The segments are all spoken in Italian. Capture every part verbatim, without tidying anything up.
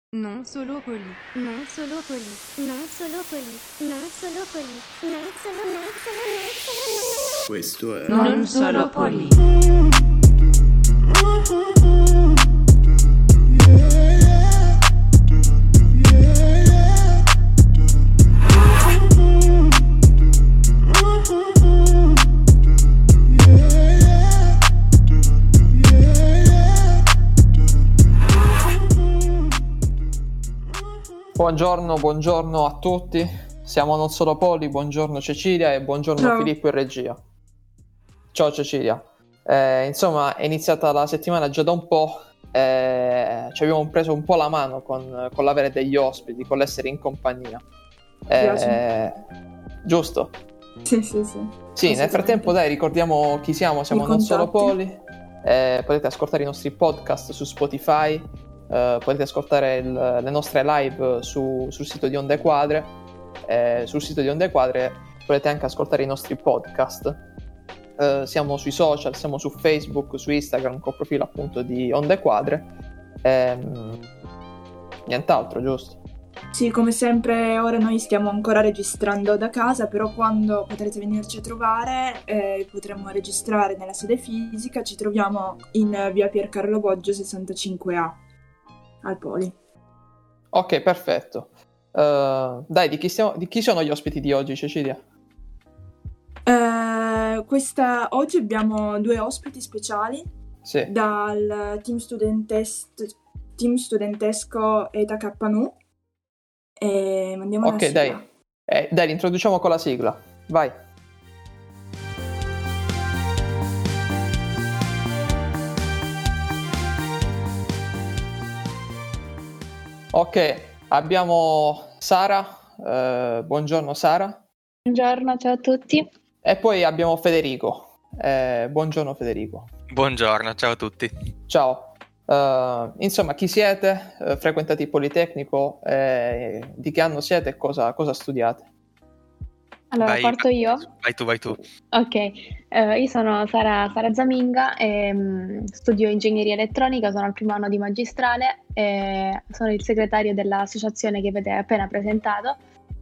Non solo poli. Non solo poli. Non solo poli. Non solo poli. Non solo, non solo, non solo, non Questo è Non solo poli. Buongiorno, buongiorno a tutti. Siamo Non Solo Poli. Buongiorno Cecilia e buongiorno Ciao. Filippo in regia. Ciao Cecilia. Eh, insomma, è iniziata la settimana già da un po'. Eh, ci abbiamo preso un po' la mano con, con l'avere degli ospiti, con l'essere in compagnia. Eh, giusto? Sì, sì, sì. Sì, nel frattempo dai, ricordiamo chi siamo. Siamo I Non Solo contatti. Poli. Eh, potete ascoltare i nostri podcast su Spotify. Uh, potete ascoltare il, le nostre live su, sul sito di Onde Quadre. Eh, sul sito di Onde Quadre potete anche ascoltare i nostri podcast. Uh, siamo sui social, siamo su Facebook, su Instagram col profilo appunto di Onde Quadre. Ehm, nient'altro, giusto? Sì, come sempre ora noi stiamo ancora registrando da casa, però quando potrete venirci a trovare eh, potremo registrare nella sede fisica. Ci troviamo in eh, via Piercarlo Boggio sessantacinque A al Poli. Ok, perfetto. Uh, dai, di chi, stiamo, di chi sono gli ospiti di oggi, Cecilia? Eh, questa, oggi abbiamo due ospiti speciali Sì. dal team, studentes- team studentesco Eta K N U e mandiamo una Ok, sigla. dai. Eh, dai, li introduciamo con la sigla. Vai. Ok, abbiamo Sara. Eh, buongiorno Sara. Buongiorno, ciao a tutti. E poi abbiamo Federico. Eh, buongiorno Federico. Buongiorno, ciao a tutti. Ciao. Eh, insomma, chi siete? Eh, frequentate il Politecnico? Eh, di che anno siete e cosa, cosa studiate? Allora, Vai- parto io. Vai tu, vai tu. Ok, eh, io sono Sara, Sara Zaminga e mm, studio ingegneria elettronica, sono al primo anno di magistrale e sono il segretario dell'associazione che avete appena presentato.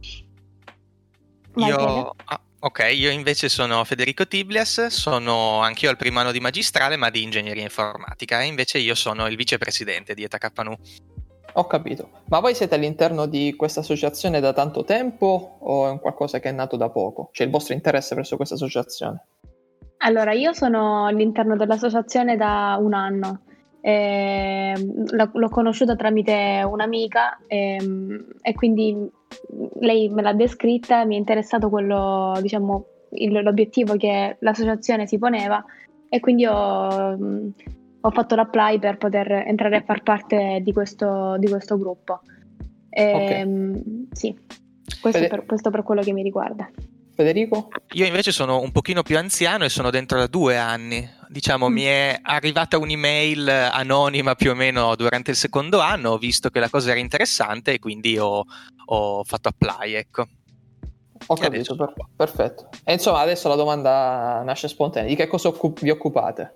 Vai, Fede. Io, ah, ok, io invece sono Federico Tiblias, sono anch'io al primo anno di magistrale ma di ingegneria informatica e invece io sono il vicepresidente di Eta K N U. Ho capito. Ma voi siete all'interno di questa associazione da tanto tempo o è un qualcosa che è nato da poco? Cioè il vostro interesse verso questa associazione? Allora, io sono all'interno dell'associazione da un anno. Eh, l'ho, l'ho conosciuta tramite un'amica ehm, e quindi lei me l'ha descritta, mi è interessato quello, diciamo, il- l'obiettivo che l'associazione si poneva e quindi ho, mh, ho fatto l'apply per poter entrare a far parte di questo, di questo gruppo. Ehm, Sì, questo Fede- per, questo per quello che mi riguarda. Federico? Io invece sono un pochino più anziano e sono dentro da due anni. Diciamo, Mm. mi è arrivata un'email anonima più o meno durante il secondo anno, ho visto che la cosa era interessante e quindi ho, ho fatto apply, ecco. Ho E capito, adesso per- sono qua. perfetto. E insomma, adesso la domanda nasce spontanea. Di che cosa occup- vi occupate?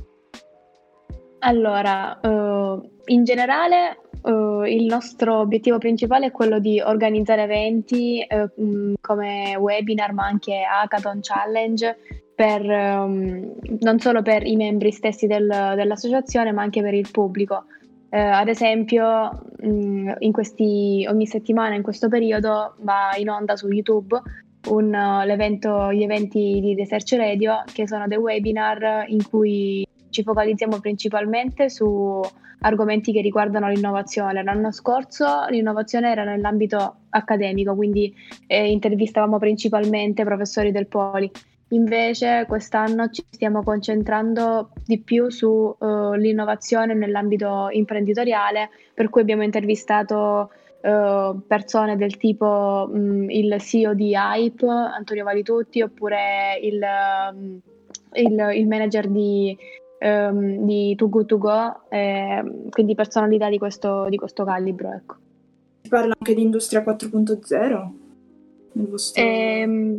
Allora, eh, in generale, eh, il nostro obiettivo principale è quello di organizzare eventi eh, mh, come webinar, ma anche hackathon challenge, per, ehm, non solo per i membri stessi del- dell'associazione, ma anche per il pubblico. Eh, ad esempio, mh, in questi, ogni settimana in questo periodo va in onda su YouTube un, eh, l'evento, gli eventi di Research Radio, che sono dei webinar in cui ci focalizziamo principalmente su argomenti che riguardano l'innovazione. L'anno scorso l'innovazione era nell'ambito accademico, quindi eh, intervistavamo principalmente professori del Poli. Invece quest'anno ci stiamo concentrando di più sull'innovazione nell'ambito imprenditoriale, per cui abbiamo intervistato eh, persone del tipo mh, il C E O di Hype, Antonio Valitutti, oppure il, um, il, il manager di ehm, di Too Good To Go, ehm, quindi personalità di questo, di questo calibro, ecco. Si parla anche di Industria quattro punto zero nel vostro... Ehm,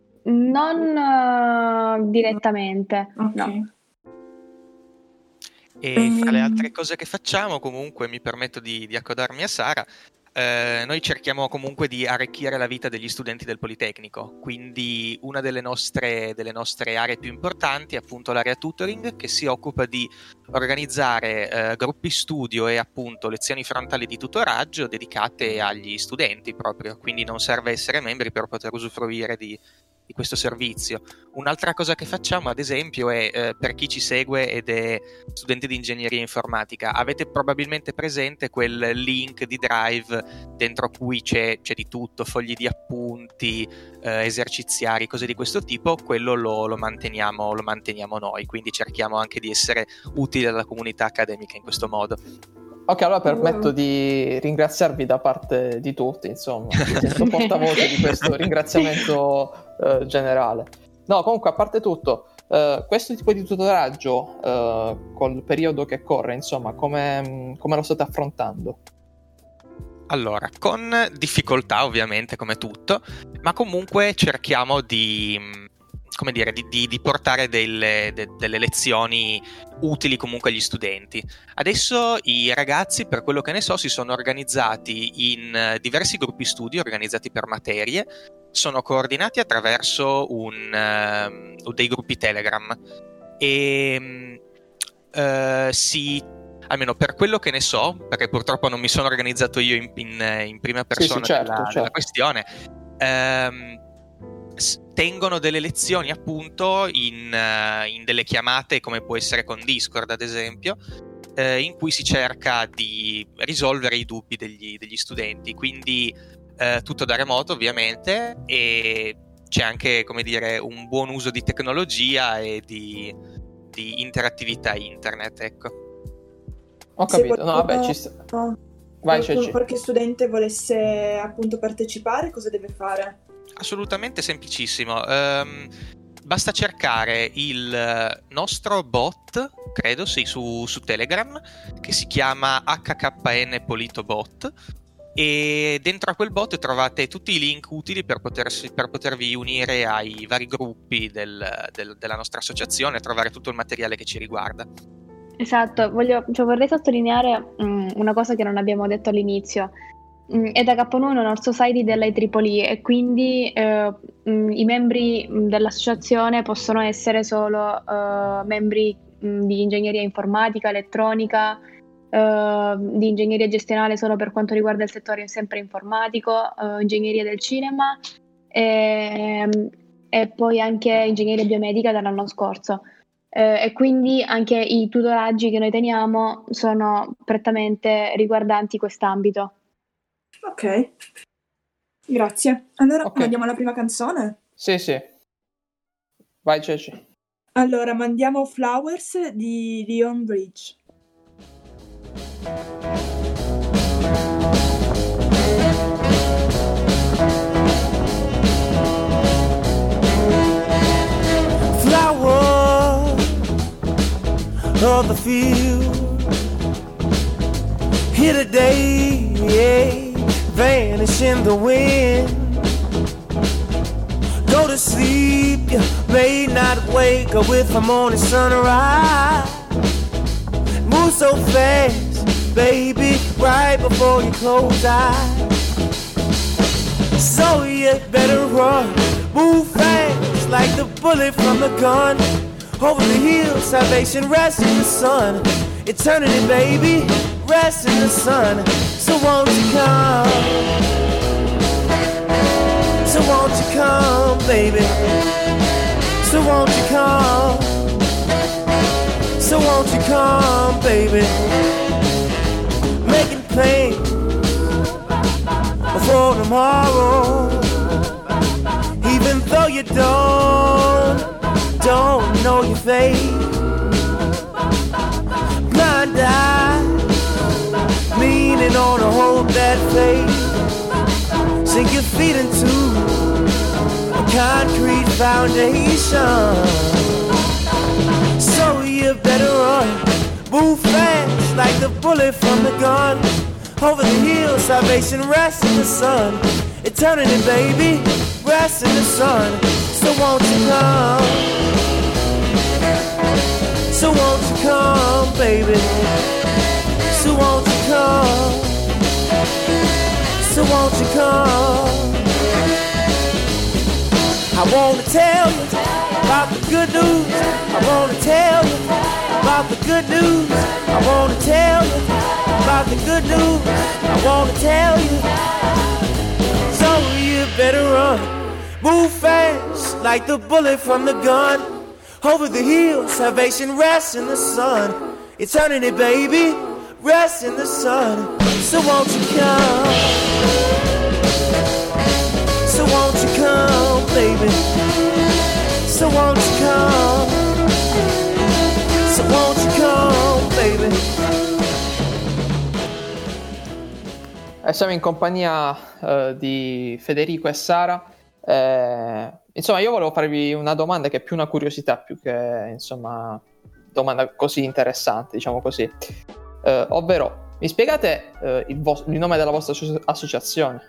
non eh, direttamente, Ok. no. E fra le altre cose che facciamo, comunque, mi permetto di, di accodarmi a Sara, eh, noi cerchiamo comunque di arricchire la vita degli studenti del Politecnico, quindi una delle nostre, delle nostre aree più importanti è appunto l'area tutoring, che si occupa di organizzare eh, gruppi studio e appunto lezioni frontali di tutoraggio dedicate agli studenti proprio, quindi non serve essere membri per poter usufruire di di questo servizio. Un'altra cosa che facciamo, ad esempio, è eh, per chi ci segue ed è studente di ingegneria informatica, avete probabilmente presente quel link di Drive dentro cui c'è, c'è di tutto, fogli di appunti, eh, eserciziari, cose di questo tipo. Quello lo, lo manteniamo lo manteniamo noi, quindi cerchiamo anche di essere utili alla comunità accademica in questo modo. Ok, allora permetto di ringraziarvi da parte di tutti, insomma, mi sento portavoce di questo ringraziamento eh, generale. No, comunque, a parte tutto, eh, questo tipo di tutoraggio eh, col periodo che corre, insomma, come, come lo state affrontando? Allora, con difficoltà ovviamente, come tutto, ma comunque cerchiamo di... come dire, di, di, di portare delle, de, delle lezioni utili comunque agli studenti. Adesso i ragazzi, per quello che ne so, si sono organizzati in diversi gruppi studio, organizzati per materie, sono coordinati attraverso un, uh, dei gruppi Telegram e uh, si, almeno per quello che ne so, perché purtroppo non mi sono organizzato io in, in, in prima persona sì, sì, certo, della, certo. della questione, um, tengono delle lezioni appunto in, uh, in delle chiamate, come può essere con Discord ad esempio, uh, in cui si cerca di risolvere i dubbi degli, degli studenti, quindi uh, tutto da remoto ovviamente, e c'è anche, come dire, un buon uso di tecnologia e di, di interattività internet, ecco. Ho capito, no vabbè ci sta. Vai, qualcuno, qualche studente volesse appunto partecipare, cosa deve fare? Assolutamente semplicissimo, um, basta cercare il nostro bot, credo sì, su, su Telegram, che si chiama H K N Polito Bot, e dentro a quel bot trovate tutti i link utili per, potersi, per potervi unire ai vari gruppi del, del, della nostra associazione e trovare tutto il materiale che ci riguarda. Esatto, voglio, cioè vorrei sottolineare um, una cosa che non abbiamo detto all'inizio. E da K uno è una society dell'I E E E e quindi eh, mh, i membri mh, dell'associazione possono essere solo eh, membri mh, di ingegneria informatica, elettronica, eh, di ingegneria gestionale solo per quanto riguarda il settore sempre informatico, eh, ingegneria del cinema e, e poi anche ingegneria biomedica dall'anno scorso. Eh, e quindi anche i tutoraggi che noi teniamo sono prettamente riguardanti quest'ambito. Ok, grazie. Allora okay. mandiamo la prima canzone? Sì, sì. Vai, Ceci. Allora mandiamo Flowers di Leon Bridge. Flowers of the field here today, yeah. Vanish in the wind. Go to sleep, you may not wake up with the morning sunrise. Move so fast, baby, right before you close eyes. So you better run, move fast like the bullet from the gun. Over the hill, salvation rests in the sun. Eternity, baby, rests in the sun. So won't you come? So won't you come, baby? So won't you come? So won't you come, baby? Making plans for tomorrow, even though you don't, don't know your fate. Blind eye, leaning on a hold that faith. Sink your feet into a concrete foundation. So you better run, move fast like the bullet from the gun. Over the hill, salvation rests in the sun. Eternity, baby, rests in the sun. So won't you come? So So won't you come, baby? So won't you come? So won't you come? I wanna tell you about the good news. I wanna tell you about the good news. I wanna tell you about the good news. I wanna tell you. So you better run, move fast like the bullet from the gun. Over the hill, salvation rests in the sun. Eternity, baby, rests in the sun. So won't you come? So won't you come, baby? So won't you come? So won't you come, baby? E siamo in compagnia eh, di Federico e Sara. Eh, insomma, io volevo farvi una domanda che è più una curiosità, più che, insomma, domanda così interessante, diciamo così. Eh, ovvero, mi spiegate eh, il, vo- il nome della vostra asso- associazione?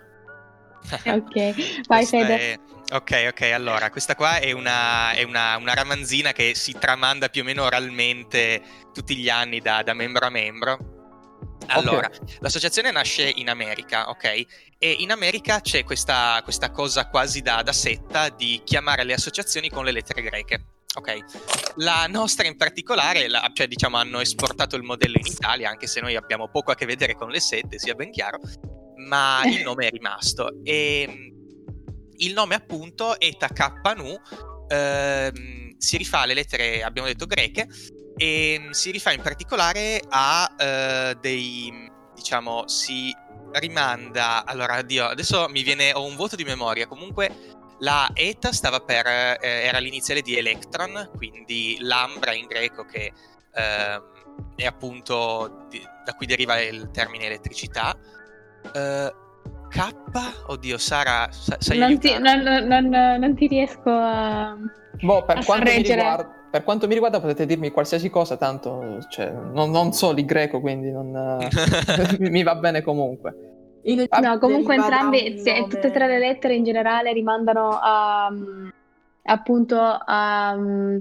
Ok, vai Questa Fede. è- Ok, ok, allora, questa qua è una, è una, una ramanzina che si tramanda più o meno oralmente tutti gli anni da, da membro a membro. Allora, Ok. l'associazione nasce in America, ok? E in America c'è questa, questa cosa quasi da, da setta di chiamare le associazioni con le lettere greche, ok? La nostra in particolare, la- cioè diciamo hanno esportato il modello in Italia, anche se noi abbiamo poco a che vedere con le sette, sia ben chiaro, ma il nome è rimasto. E mh, il nome appunto Eta Kappa Nu ehm, si rifà alle lettere, abbiamo detto, greche, e mh, si rifà in particolare a eh, dei, diciamo, si rimanda, allora, Dio, adesso mi viene, ho un vuoto di memoria, comunque la Eta stava per, eh, era l'iniziale di Electron, quindi Lambra in greco, che ehm, è appunto di- da cui deriva il termine elettricità. Eh, K, oddio, Sara, sa- sai Non ti, aiutarmi? non, non- non ti riesco a, Boh, per a quanto, mi sorreggere. riguarda, per quanto mi riguarda potete dirmi qualsiasi cosa, tanto cioè, non, non so il greco, quindi non, eh, mi va bene comunque. In- No, comunque deriva da entrambi, un sì, nome- tutte e tre le lettere in generale rimandano a, mm, appunto a, mm,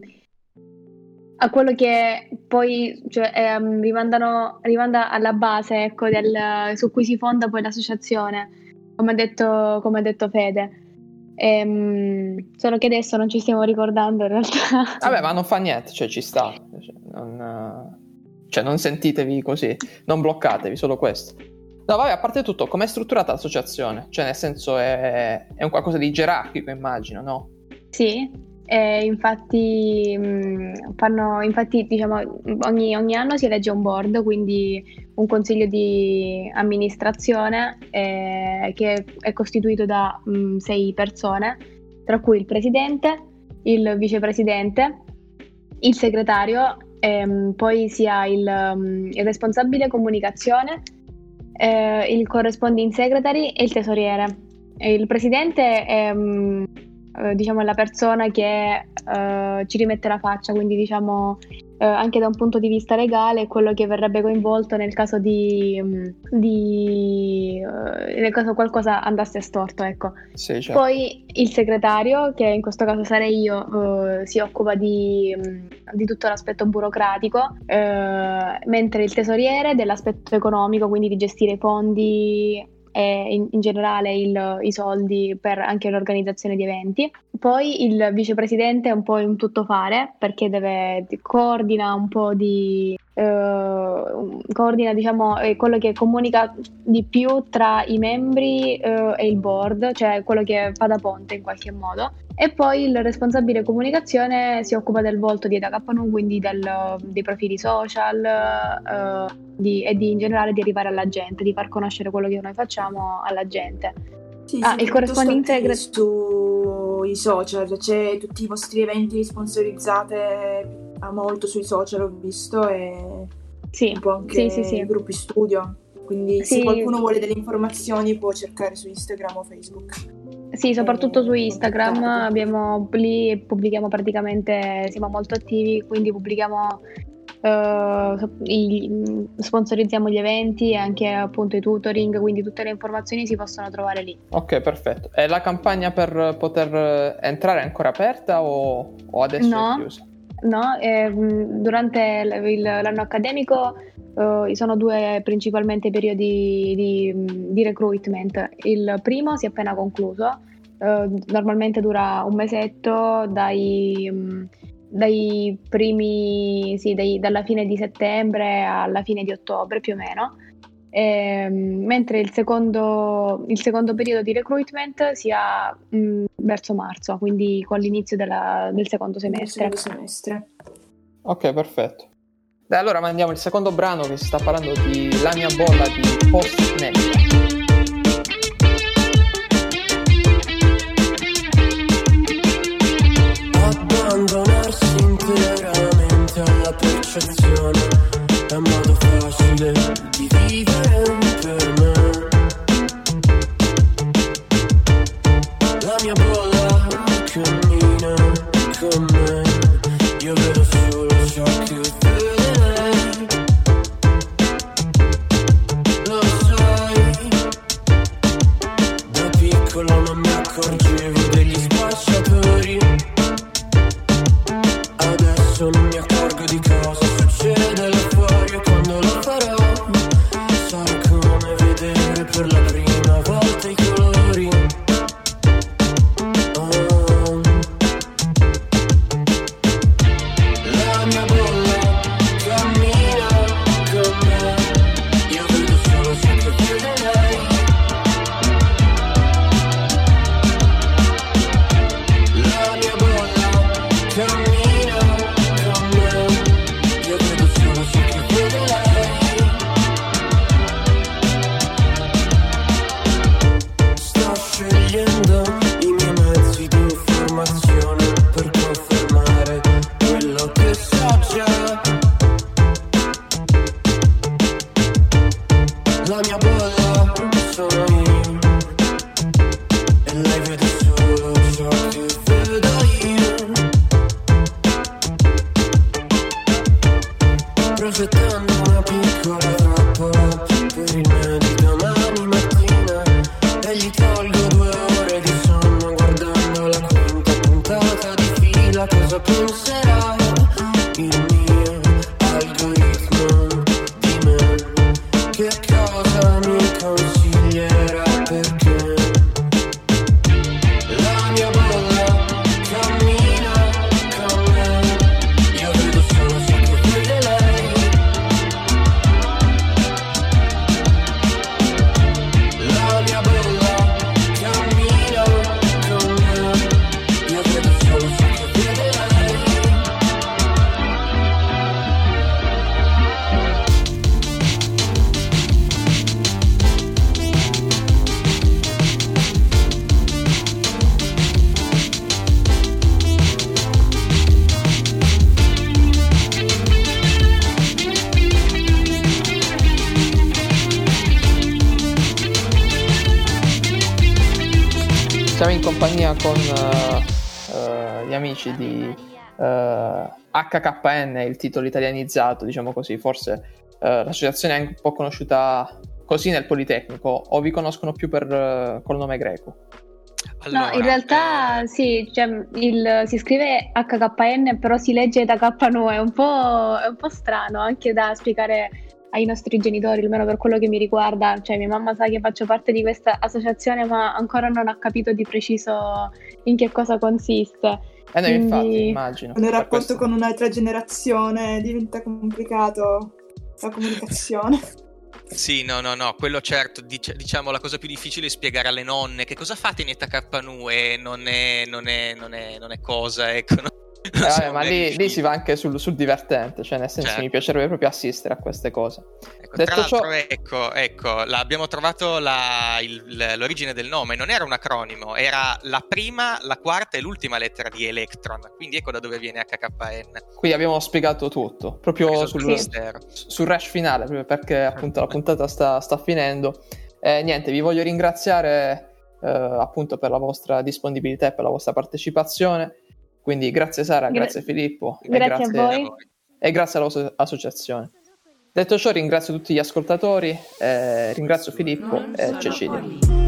a quello che poi, cioè, ehm, rimandano, rimanda alla base, ecco, del- su cui si fonda poi l'associazione, come ha detto, come ha detto Fede. Ehm, solo che adesso non ci stiamo ricordando in realtà. Vabbè, ma non fa niente, cioè ci sta. Cioè, non, eh, cioè, non sentitevi così, non bloccatevi, solo questo. No, vabbè, a parte tutto, com'è strutturata l'associazione? Cioè, nel senso, è, è un qualcosa di gerarchico, immagino, no? Sì, eh, infatti, mh, fanno, infatti diciamo, ogni, ogni anno si elegge un board, quindi un consiglio di amministrazione eh, che è costituito da mh, sei persone, tra cui il presidente, il vicepresidente, il segretario, ehm, poi si ha il, um, il responsabile comunicazione, eh, il corresponding secretary e il tesoriere. E il presidente è mm, eh, diciamo la persona che eh, ci rimette la faccia, quindi diciamo eh, anche da un punto di vista legale è quello che verrebbe coinvolto nel caso di, mm, di eh, nel caso qualcosa andasse storto, ecco. Sì, certo. Poi il segretario, che in questo caso sarei io, eh, si occupa di, mh, di tutto l'aspetto burocratico, eh, mentre il tesoriere dell'aspetto economico, quindi di gestire i fondi e in, in generale il- i soldi per anche l'organizzazione di eventi. Poi il vicepresidente è un po' un tuttofare, perché deve coordina un po' di eh, coordina, diciamo, è quello che comunica di più tra i membri eh, e il board, cioè quello che fa da ponte in qualche modo. E poi il responsabile comunicazione si occupa del volto di Eta Kappa Nu, quindi del- dei profili social eh, di- e di, in generale di arrivare alla gente, di far conoscere quello che noi facciamo alla gente. Sì, Ah, siete il corresponding piuttosto attivi secret- sui social, cioè tutti i vostri eventi sponsorizzate a molto sui social, ho visto, e Sì, un po' anche sì, sì, sì. i gruppi studio. Quindi Sì. se qualcuno vuole delle informazioni può cercare su Instagram o Facebook. Sì, soprattutto su Eh, Instagram contattarvi. abbiamo lì pubblichiamo praticamente, siamo molto attivi, quindi pubblichiamo eh, so- i- sponsorizziamo gli eventi e anche appunto i tutoring, quindi tutte le informazioni si possono trovare lì. Ok, perfetto. E la campagna per poter entrare è ancora aperta o, o adesso No. è chiusa? no, eh, durante l- il- l'anno accademico eh, sono due principalmente periodi di, di recruitment. Il primo si è appena concluso, eh, normalmente dura un mesetto dai, mh, dai primi, sì, dai- dalla fine di settembre alla fine di ottobre più o meno. Ehm, mentre il secondo, il secondo periodo di recruitment si ha mh, verso marzo, quindi con l'inizio della- del secondo semestre. Secondo semestre. Ok, perfetto. Dai, allora mandiamo il secondo brano, che si sta parlando di La mia bolla di Post Network. Abbandonarsi interamente alla percezione è un modo facile di vivere per me. La mia bolla cammina con me, io vedo solo ciò che vede lei. Lo sai, da piccolo non mi accorgevo degli spacciatori. Adesso non mi accorgo di cosa succede là fuori, e quando lo farò sarà come vedere per la prima volta i colori. Oh. La mia bolla cammina con me, io vedo solo ciò che vede lei. La mia bolla cammina con me, io vedo solo ciò che vede lei. Sto scegliendo i miei mezzi di informazione per confermare quello che so già. La mia bolla sono io, e lei vede solo ciò che vedo io. Progettando una piccola trappola per il me di domani mattina, e gli tolgo due ore di sonno guardando la quinta puntata di fila. Cosa penserà il mio algoritmo di me? Che cosa mi consiglierà? Perché la mia bolla cammina con me, io vedo solo ciò che vede lei. La mia bolla cammina con me, io vedo solo ciò che vede lei. Siamo in compagnia con eh, eh, gli amici di eh, H K N, il titolo italianizzato, diciamo così. Forse eh, l'associazione è anche un po' conosciuta così nel Politecnico, o vi conoscono più per eh, col nome greco? Allora, No, in realtà eh, sì, cioè, il- si scrive H K N, però si legge da K N U, è un po', è un po' strano anche da spiegare ai nostri genitori, almeno per quello che mi riguarda. Cioè, mia mamma sa che faccio parte di questa associazione, ma ancora non ha capito di preciso in che cosa consiste. Eh no, Quindi- infatti, immagino. Nel Per rapporto questo- con un'altra generazione diventa complicato la comunicazione. Sì, no, no, no, quello certo, dic- diciamo la cosa più difficile è spiegare alle nonne che cosa fate in Eta K N U e non è, non è, non è, non è cosa, ecco. no? Eh, vabbè, Siamo ma ben lì, lì riusciti. si va anche sul, sul divertente, cioè nel senso Certo. mi piacerebbe proprio assistere a queste cose. Ecco, Detto tra l'altro, ciò- ecco, ecco, la- abbiamo trovato la- il- l'origine del nome, non era un acronimo, era la prima, la quarta e l'ultima lettera di Electron, quindi ecco da dove viene H K N. Qui abbiamo spiegato tutto, proprio Risolto sul, il mistero. sul rush finale, proprio perché appunto la puntata sta, sta finendo. E niente, vi voglio ringraziare eh, appunto per la vostra disponibilità e per la vostra partecipazione. Quindi grazie Sara, Gra- grazie Filippo e Grazie a voi. e grazie alla vostra associazione. Detto ciò, ringrazio tutti gli ascoltatori, eh, ringrazio Filippo Non e solo Cecilia. Poli.